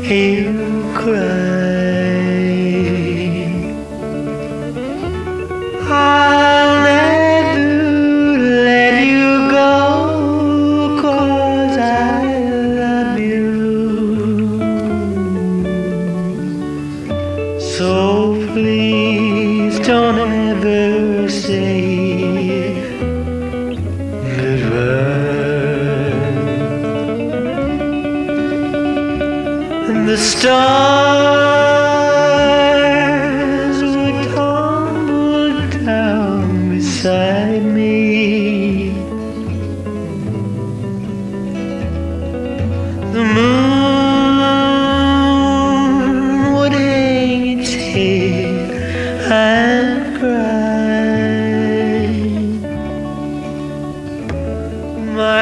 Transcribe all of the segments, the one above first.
he'll cry. I'll never let you go, 'cause I love you. So please don't ever say goodbye. And the stars would tumble down beside me. The moon would hang its head and cry. My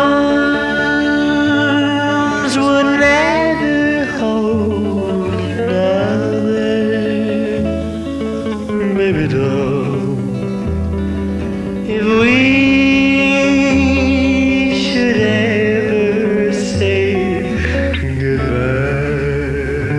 arms would never hold another. Baby doll, if we should ever say goodbye,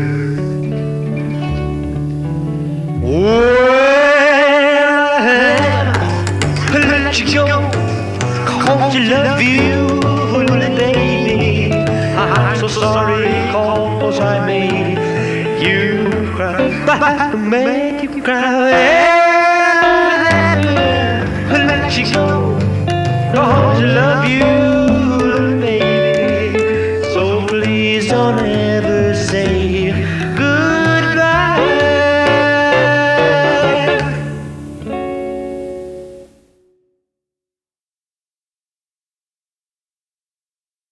well, I'll let you go, 'cause I love you, baby. I'm so sorry, 'cause I made you cry. I made you cry. I'll let you go, 'cause I love you, baby. So please don't ever